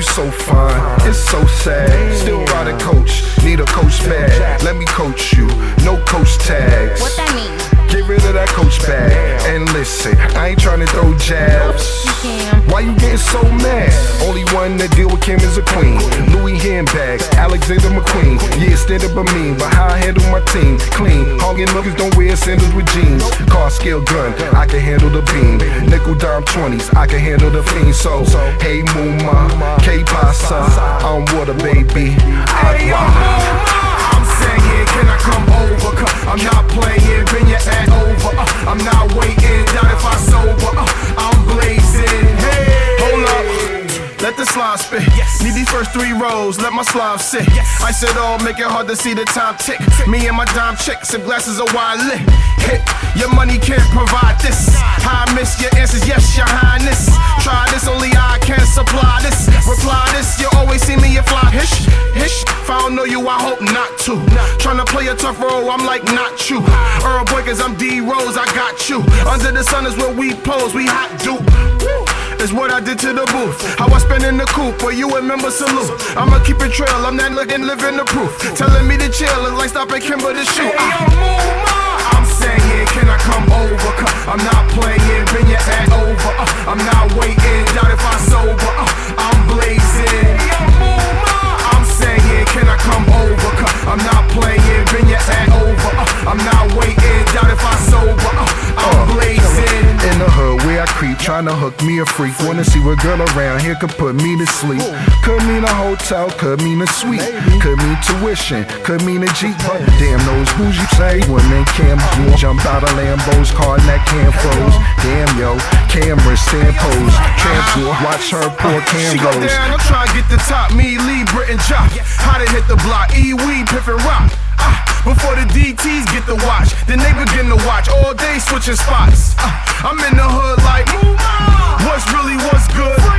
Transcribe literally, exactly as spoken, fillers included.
so fine, it's so sad. Still ride a coach, need a coach bag. Let me coach you, no coach tags. What that mean? Get rid of that coach bag. And listen, I ain't tryna throw jabs. Why you getting so mad? Only one that deal with Kim is a queen. Louis handbags, Alexander McQueen. Yeah, stand up a mean, but how I handle my team? Clean, hogging niggas don't wear sandals with jeans. Car scale gun, I can handle the beam. Nickel dime twenties, I can handle the fiend. So, hey Muma, K Pasa, I'm water baby. Hey yo, I'm saying, can I come over? Cause I'm not playing, bring your ass over. uh, I'm not waiting, doubt if I sober. uh, I'm blazing, hey. Hold up, let the slide spit. Yes. Need these first three rows, let my slide sit. Yes. I said all, make it hard to see the time tick. Me and my dime chick, some glasses of wine lit. Hit, your money can't provide this. I miss your answers, yes, your highness. Try this, only I can supply this. Reply this, you always see me, you fly. Hish, hish, if I don't know you, I hope not to. Tryna play a tough role, I'm like not you. Earl boy, cause I'm D Rose, I got you. Under the sun is where we pose, we hot dupe. Is what I did to the booth. How I spend in the coupe, but you remember salute. I'ma keep it trail, I'm not looking, living the proof. Telling me to chill, it's like stopping Kimber to shoot. Hey, uh, I'm saying, can I come over? Cause I'm not playing, bring your ass over. uh, I'm not waiting, doubt if I sober. uh, I'm blazing. I'm saying, can I come over? Cause I'm not playing, bring your ass over. uh, I'm not waiting, doubt if I sober. uh, I'm blazing. In the hood where I creep, tryna hook me a freak. Wanna see what girl around here could put me to sleep. Could mean a hotel, could mean a suite. Could mean tuition, could mean a Jeep. But damn those bougie say women can't jump out of Lambos, car neck cam froze. Damn yo, cameras stand pose. Transport, watch her pour She go Cambros. down, I'm trying to get the top. Me, Lee, Britton, Jock. How they hit the block? E, weed, Piffin, rock. Ah, before the D Ts get the watch, then they begin to watch all day switching spots. Ah, I'm in the hood like, what's really what's good?